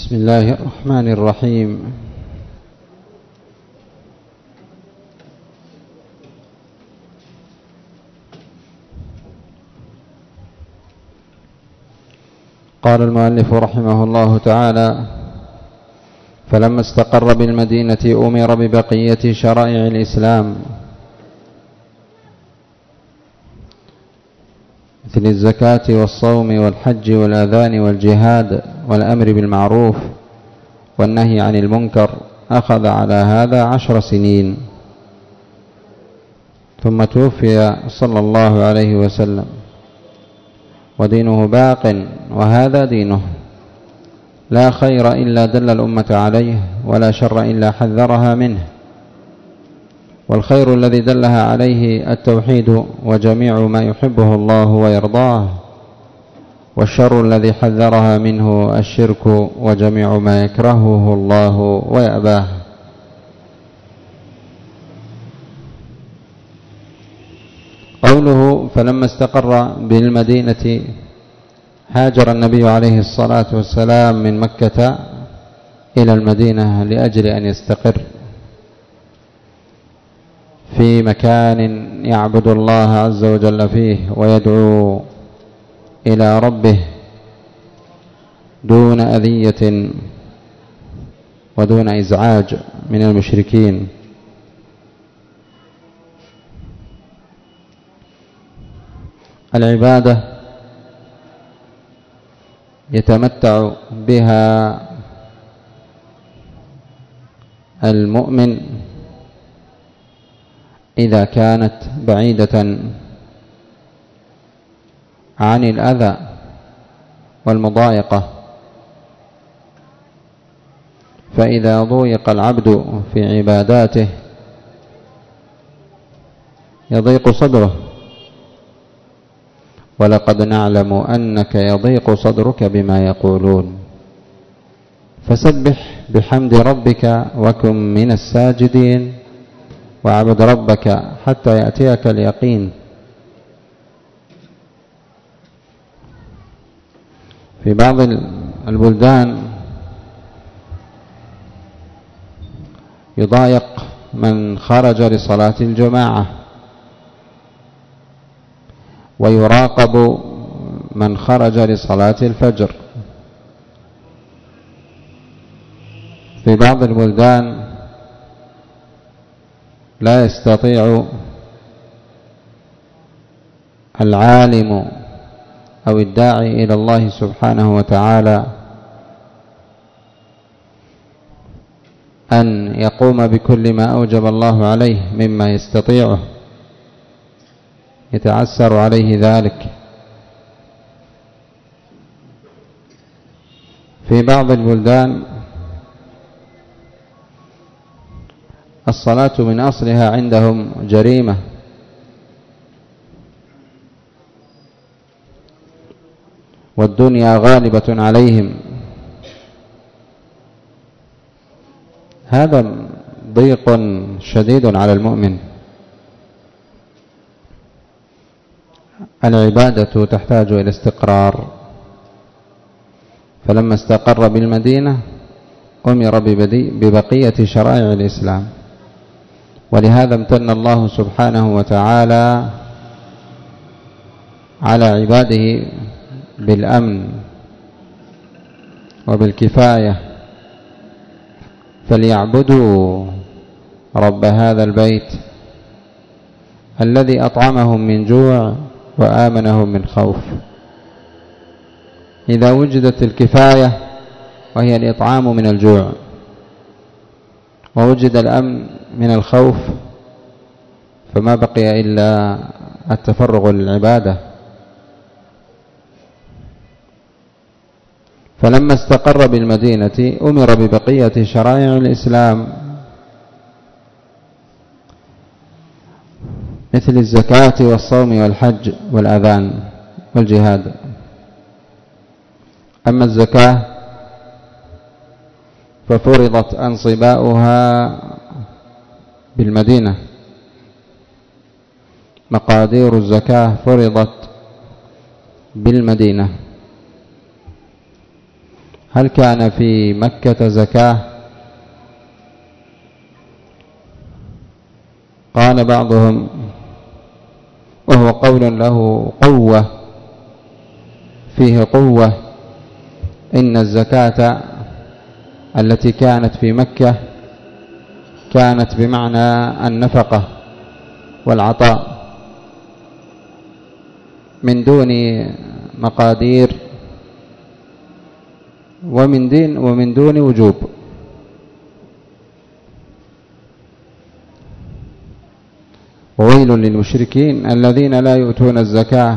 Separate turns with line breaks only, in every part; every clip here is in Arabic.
بسم الله الرحمن الرحيم. قال المؤلف رحمه الله تعالى: فلما استقر بالمدينة أمر ببقية شرائع الإسلام مثل الزكاة والصوم والحج والأذان والجهاد والأمر بالمعروف والنهي عن المنكر. أخذ على هذا 10 سنين، ثم توفي صلى الله عليه وسلم ودينه باق، وهذا دينه، لا خير إلا دل الأمة عليه، ولا شر إلا حذرها منه. والخير الذي دلها عليه التوحيد وجميع ما يحبه الله ويرضاه، والشر الذي حذرها منه الشرك وجميع ما يكرهه الله ويأباه. قوله فلما استقر بالمدينة، هاجر النبي عليه الصلاة والسلام من مكة إلى المدينة لأجل أن يستقر في مكان يعبد الله عز وجل فيه ويدعو إلى ربه دون أذية ودون إزعاج من المشركين. العبادة يتمتع بها المؤمن إذا كانت بعيدة عن الأذى والمضايقة، فإذا ضيق العبد في عباداته يضيق صدره، ولقد نعلم أنك يضيق صدرك بما يقولون، فسبح بحمد ربك وكن من الساجدين واعبد ربك حتى يأتيك اليقين. في بعض البلدان يضايق من خرج لصلاة الجماعة، ويراقب من خرج لصلاة الفجر. في بعض البلدان لا يستطيع العالم أو الداعي إلى الله سبحانه وتعالى أن يقوم بكل ما أوجب الله عليه مما يستطيعه، يتعسر عليه ذلك. في بعض البلدان الصلاة من أصلها عندهم جريمة، والدنيا غالبة عليهم. هذا ضيق شديد على المؤمن. العبادة تحتاج إلى استقرار، فلما استقر بالمدينة أمر ببقية شرائع الإسلام، ولهذا امتن الله سبحانه وتعالى على عباده بالأمن وبالكفاية، فليعبدوا رب هذا البيت الذي أطعمهم من جوع وآمنهم من خوف. إذا وجدت الكفاية وهي الإطعام من الجوع، ووجد الأمن من الخوف، فما بقي إلا التفرغ للعبادة. فلما استقر بالمدينة أمر ببقية شرائع الإسلام مثل الزكاة والصوم والحج والأذان والجهاد. أما الزكاة ففرضت أنصباؤها بالمدينة، مقادير الزكاة فرضت بالمدينة. هل كان في مكة زكاة؟ قال بعضهم وهو قول له قوة، فيه قوة، إن الزكاة التي كانت في مكة كانت بمعنى النفقة والعطاء من دون مقادير ومن دون وجوب. وويل للمشركين الذين لا يؤتون الزكاة.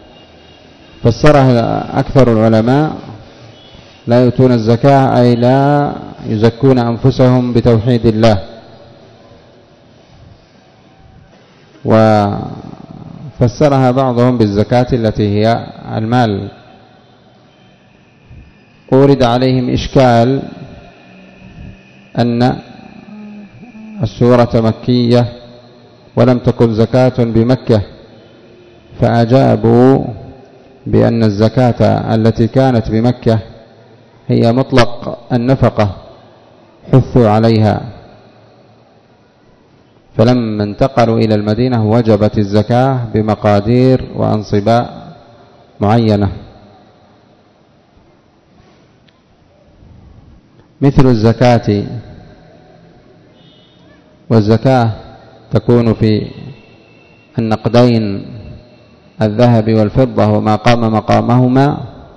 فسرها أكثر العلماء لا يؤتون الزكاة أي لا يزكون أنفسهم بتوحيد الله. وفسرها بعضهم بالزكاة التي هي المال. أورد عليهم إشكال أن السورة مكية ولم تكن زكاة بمكة، فأجابوا بأن الزكاة التي كانت بمكة هي مطلق النفقة حثوا عليها، فلما انتقلوا إلى المدينة وجبت الزكاة بمقادير وأنصباء معينة، مثل الزكاة. والزكاة تكون في النقدين الذهب والفضة وما قام مقامهما،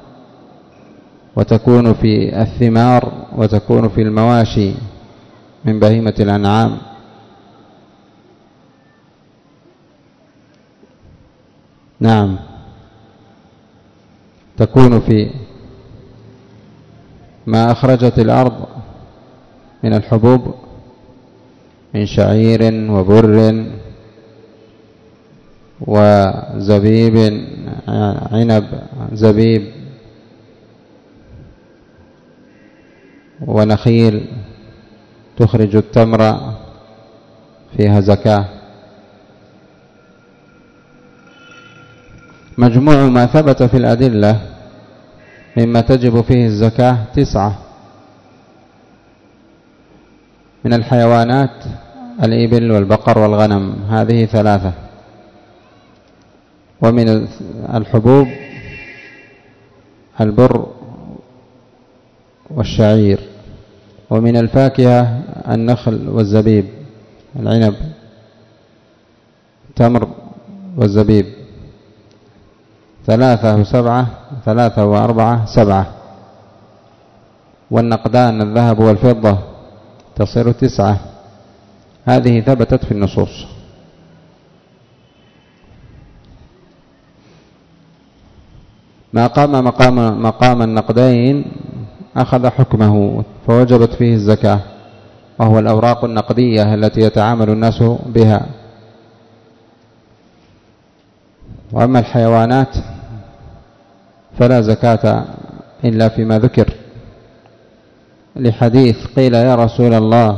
وتكون في الثمار، وتكون في المواشي من بهيمة الأنعام. نعم، تكون في ما أخرجت الأرض من الحبوب من شعير وبر وزبيب، عنب، زبيب ونخيل، تخرج التمر فيها زكاة. مجموع ما ثبت في الأدلة مما تجب فيه الزكاة 9 من الحيوانات: الإبل والبقر والغنم، هذه 3. ومن الحبوب البر والشعير. ومن الفاكهة النخل والزبيب، العنب، التمر والزبيب. 3 و7، 3 و4 7. والنقدان الذهب والفضة تصير 9. هذه ثبتت في النصوص. ما قام مقام النقدين أخذ حكمه فوجبت فيه الزكاة، وهو الأوراق النقدية التي يتعامل الناس بها. وأما الحيوانات فلا زكاة إلا فيما ذكر، لحديث قيل يا رسول الله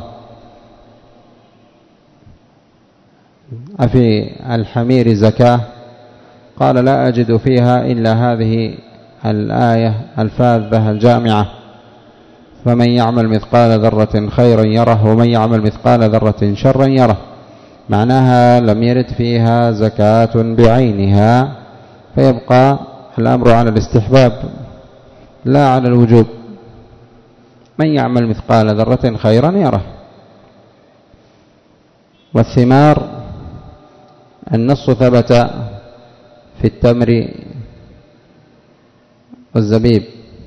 أفي الحمير زكاة؟ قال لا أجد فيها إلا هذه الآية الفاذة الجامعة: فمن يعمل مثقال ذرة خيرا يره ومن يعمل مثقال ذرة شرا يره. معناها لم يرد فيها زكاة بعينها، فيبقى الأمر على الاستحباب لا على الوجوب. من يعمل مثقال ذرة خيرا يره. والثمار النص ثبت في التمر والزبيب،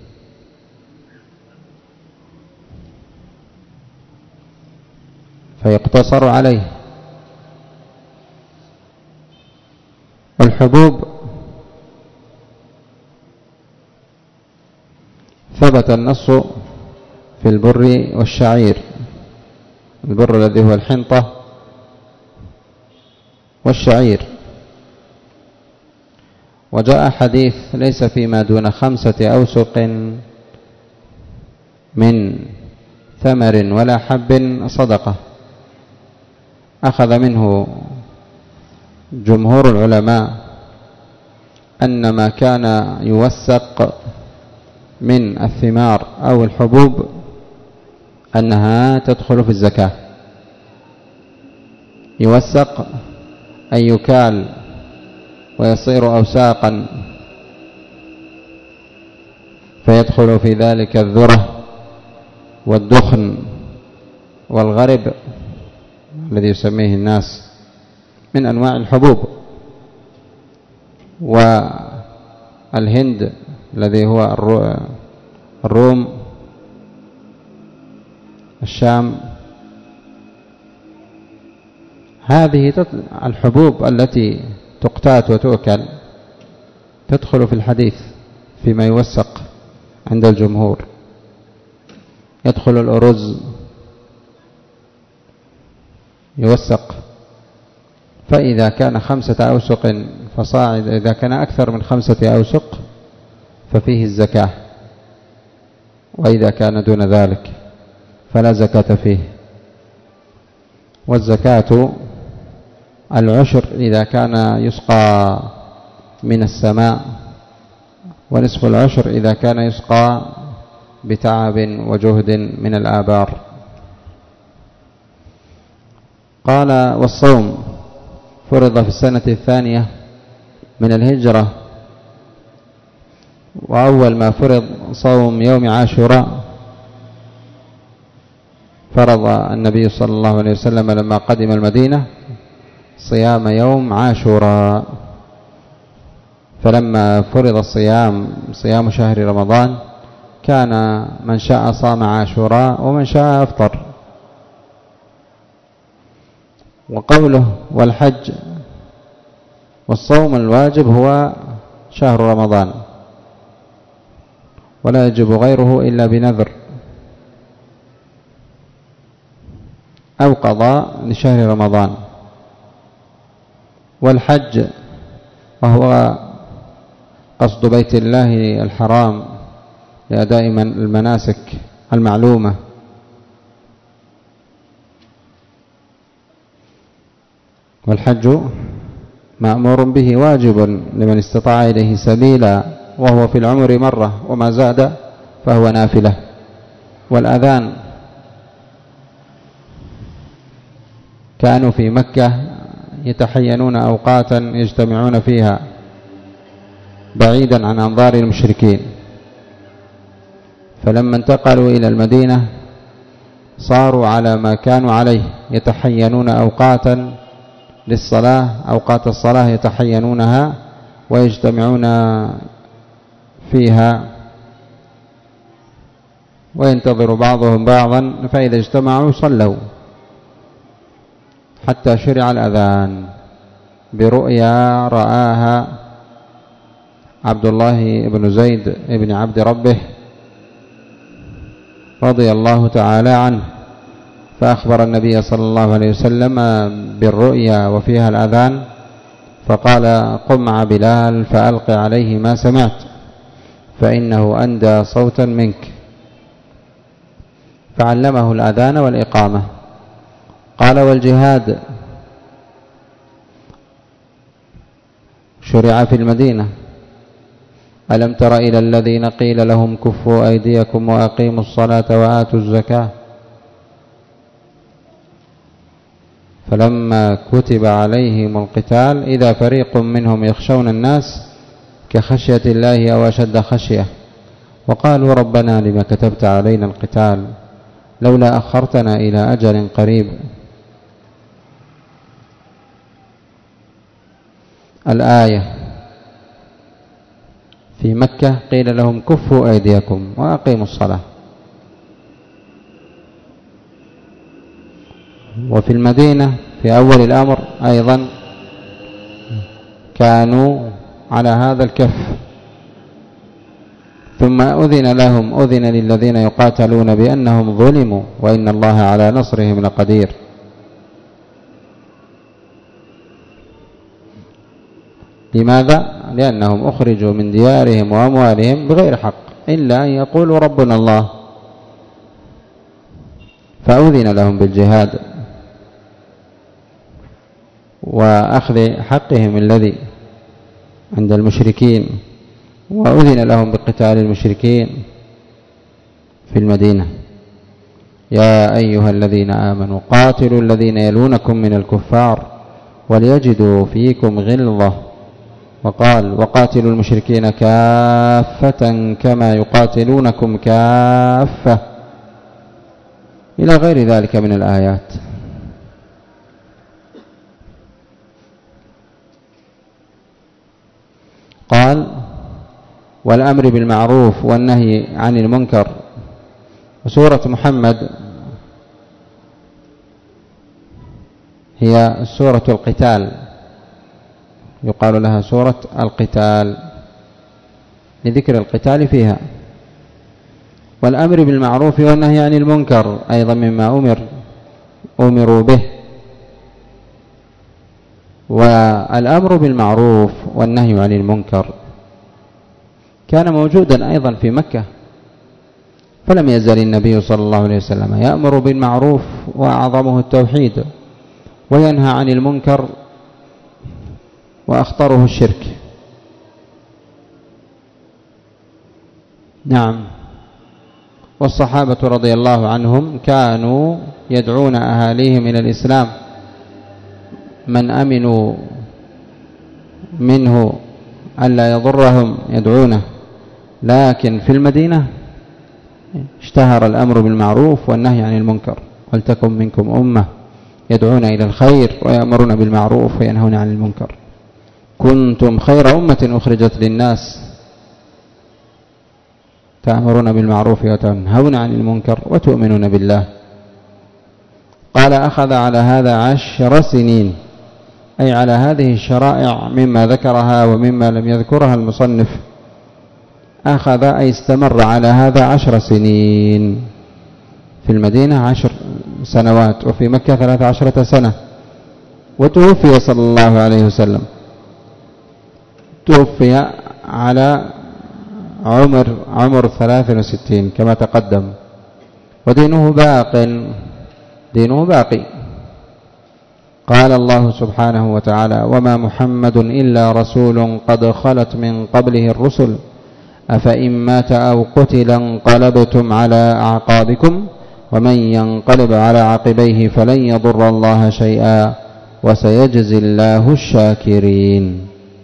فيقتصر عليه. والحبوب ثبت النص في البر والشعير، البر الذي هو الحنطة والشعير. وجاء حديث ليس فيما دون 5 أوسق من ثمر ولا حب صدقة. أخذ منه جمهور العلماء أن ما كان يوسق من الثمار أو الحبوب أنها تدخل في الزكاة. يوسق أي يكال ويصير أوساقا، فيدخل في ذلك الذرة والدخن والغرب الذي يسميه الناس من أنواع الحبوب، والهند الذي هو الروم، الشام. هذه الحبوب التي تقتات وتؤكل تدخل في الحديث فيما يوسق عند الجمهور. يدخل الأرز يوسق، فإذا كان 5 أوسق فصاعد، إذا كان أكثر من 5 أوسق ففيه الزكاة، وإذا كان دون ذلك فلا زكاة فيه. والزكاة العشر إذا كان يسقى من السماء، ونصف العشر إذا كان يسقى بتعب وجهد من الآبار. قال: والصوم فرض في السنة 2 من الهجرة، وأول ما فرض صوم يوم عاشوراء. فرض النبي صلى الله عليه وسلم لما قدم المدينة صيام يوم عاشوراء، فلما فرض صيام شهر رمضان كان من شاء صام عاشوراء ومن شاء أفطر. وقوله والحج والصوم الواجب هو شهر رمضان، ولا يجب غيره إلا بنذر أو قضاء لشهر رمضان. والحج وهو قصد بيت الله الحرام لأداء المناسك المعلومة. والحج مأمور به واجب لمن استطاع إليه سبيلا، وهو في العمر مرة، وما زاد فهو نافلة. والأذان كانوا في مكة يتحينون أوقاتا يجتمعون فيها بعيدا عن أنظار المشركين، فلما انتقلوا إلى المدينة صاروا على ما كانوا عليه، يتحينون أوقاتا للصلاة، أوقات الصلاة يتحينونها ويجتمعون فيها، وينتظر بعضهم بعضا، فإذا اجتمعوا صلوا، حتى شرع الأذان برؤيا رآها عبد الله بن زيد بن عبد ربه رضي الله تعالى عنه، فأخبر النبي صلى الله عليه وسلم بالرؤيا وفيها الأذان، فقال: قم مع بلال فألق عليه ما سمعت فإنه أندى صوتا منك، فعلمه الأذان والإقامة. قال: والجهاد شرع في المدينة. ألم تر إلى الذين قيل لهم كفوا أيديكم وأقيموا الصلاة وآتوا الزكاة فلما كتب عليهم القتال إذا فريق منهم يخشون الناس كخشية الله أو أشد خشية، وقالوا ربنا لما كتبت علينا القتال لولا أخرتنا إلى أجل قريب. الآية في مكة قيل لهم كفوا أيديكم وأقيموا الصلاة، وفي المدينة في أول الأمر أيضا كانوا على هذا الكف، ثم أذن للذين يقاتلون بأنهم ظلموا وإن الله على نصرهم لقدير. لماذا؟ لأنهم أخرجوا من ديارهم وأموالهم بغير حق إلا أن يقولوا ربنا الله، فأذن لهم بالجهاد وأخذ حقهم الذي عند المشركين. وأذن لهم بقتال المشركين في المدينة. يا أيها الذين آمنوا قاتلوا الذين يلونكم من الكفار وليجدوا فيكم غلظة، وقال وقاتلوا المشركين كافة كما يقاتلونكم كافة، إلى غير ذلك من الآيات. قال والأمر بالمعروف والنهي عن المنكر. وسورة محمد هي سورة القتال، يقال لها سورة القتال لذكر القتال فيها، والأمر بالمعروف والنهي عن المنكر أيضا مما أمروا به. والأمر بالمعروف والنهي عن المنكر كان موجودا أيضا في مكة، فلم يزل النبي صلى الله عليه وسلم يأمر بالمعروف وأعظمه التوحيد، وينهى عن المنكر وأخطره الشرك. نعم. والصحابة رضي الله عنهم كانوا يدعون أهاليهم إلى الإسلام، من أمنوا منه ألا يضرهم يدعونه، لكن في المدينة اشتهر الأمر بالمعروف والنهي عن المنكر. ولتكن منكم أمة يدعون إلى الخير ويأمرون بالمعروف وينهون عن المنكر، كنتم خير أمة أخرجت للناس تأمرون بالمعروف وتنهون عن المنكر وتؤمنون بالله. قال أخذ على هذا 10 سنين، أي على هذه الشرائع مما ذكرها ومما لم يذكرها المصنف، أخذ أي استمر على هذا 10 سنين، في المدينة 10 سنوات، وفي مكة 13 سنة. وتوفي صلى الله عليه وسلم، توفي على عمر 63 كما تقدم، ودينه باقي. قال الله سبحانه وتعالى وما محمد إلا رسول قد خلت من قبله الرسل أفإن مات أو قتل انقلبتم على أعقابكم ومن ينقلب على عقبيه فلن يضر الله شيئا وسيجزي الله الشاكرين.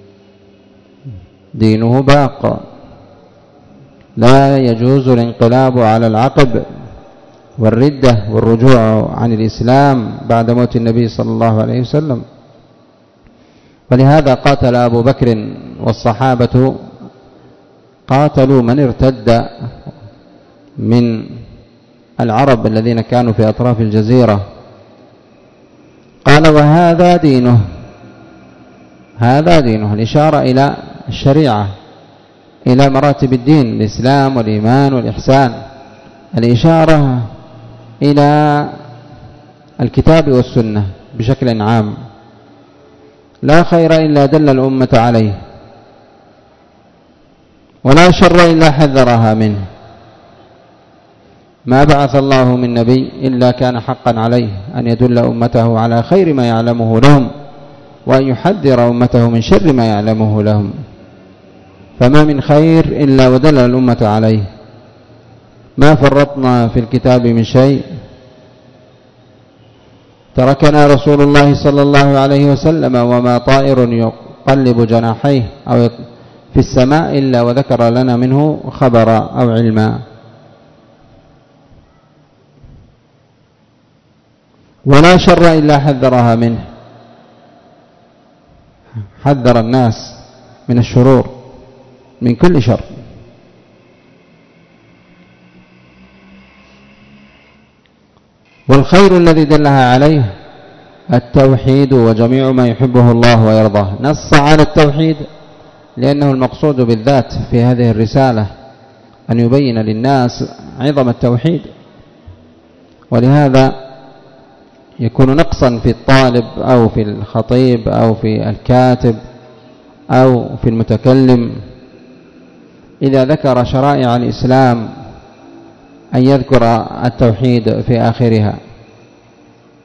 دينه باق، لا يجوز الانقلاب على العقب والردة والرجوع عن الإسلام بعد موت النبي صلى الله عليه وسلم. ولهذا قاتل أبو بكر والصحابة قاتلوا من ارتد من العرب الذين كانوا في أطراف الجزيرة. قال وهذا دينه، هذا دينه، الإشارة إلى الشريعة، إلى مراتب الدين، الإسلام والإيمان والإحسان، الإشارة إلى الكتاب والسنة بشكل عام. لا خير إلا دل الأمة عليه، ولا شر إلا حذرها منه. ما بعث الله من نبي إلا كان حقا عليه أن يدل أمته على خير ما يعلمه لهم، وأن يحذر أمته من شر ما يعلمه لهم. فما من خير إلا ودل الأمة عليه، ما فرطنا في الكتاب من شيء. تركنا رسول الله صلى الله عليه وسلم وما طائر يقلب جناحيه أو في السماء إلا وذكر لنا منه خبرا أو علما. ولا شر إلا حذرها منه، حذر الناس من الشرور، من كل شر. والخير الذي دلها عليه التوحيد وجميع ما يحبه الله ويرضاه. نص على التوحيد لأنه المقصود بالذات في هذه الرسالة، أن يبين للناس عظم التوحيد. ولهذا يكون نقصا في الطالب أو في الخطيب أو في الكاتب أو في المتكلم إذا ذكر شرائع الإسلام أن يذكر التوحيد في آخرها.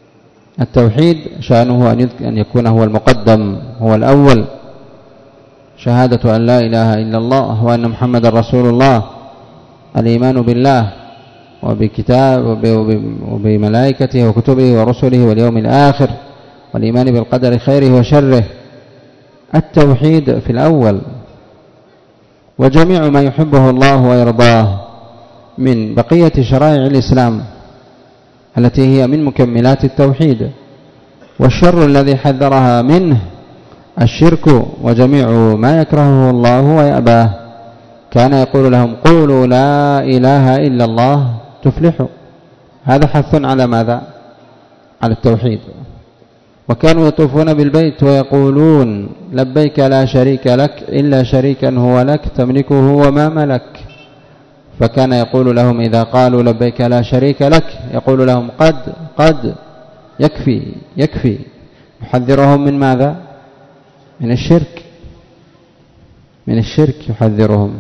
التوحيد شأنه أن يكون هو المقدم، هو الأول، شهادة أن لا إله إلا الله وأن محمد رسول الله، الإيمان بالله وبكتاب وبملائكته وكتبه ورسله واليوم الآخر، والإيمان بالقدر خيره وشره، التوحيد في الأول، وجميع ما يحبه الله ويرضاه من بقية شرائع الإسلام التي هي من مكملات التوحيد. والشر الذي حذرها منه الشرك وجميع ما يكرهه الله ويأباه. كان يقول لهم قولوا لا إله إلا الله تفلحوا، هذا حث على ماذا؟ على التوحيد. وكانوا يطوفون بالبيت ويقولون لبيك لا شريك لك إلا شريكا هو لك تملكه وما ملك. فكان يقول لهم إذا قالوا لبيك لا شريك لك يقول لهم قد يكفي. يحذرهم من ماذا؟ من الشرك يحذرهم،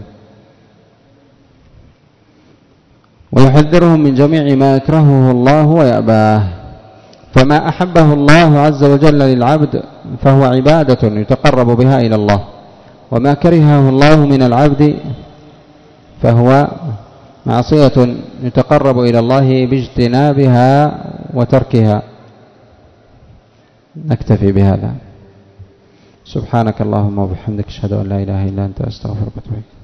ويحذرهم من جميع ما يكرهه الله ويأباه. فما أحبه الله عز وجل للعبد فهو عبادة يتقرب بها إلى الله، وما كرهه الله من العبد فهو معصية يتقرب إلى الله باجتنابها وتركها. نكتفي بهذا. سبحانك اللهم وبحمدك، أشهد أن لا إله إلا أنت، أستغفرك وأتوب إليك.